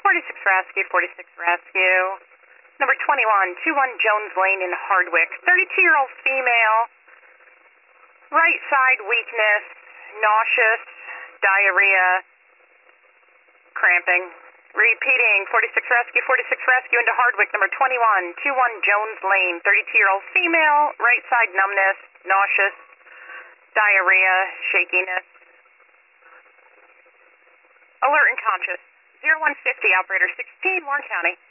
46 Rescue, 46 Rescue. Number 21, 21 Jones Lane in Hardwick. 32-year-old female. Right side weakness, nauseous, diarrhea, cramping. Repeating, 46 Rescue into Hardwick. Number 21, 21 Jones Lane. 32-year-old female. Right side numbness, nauseous, diarrhea, shakiness. Alert and conscious. 0150, operator 16, Warren County.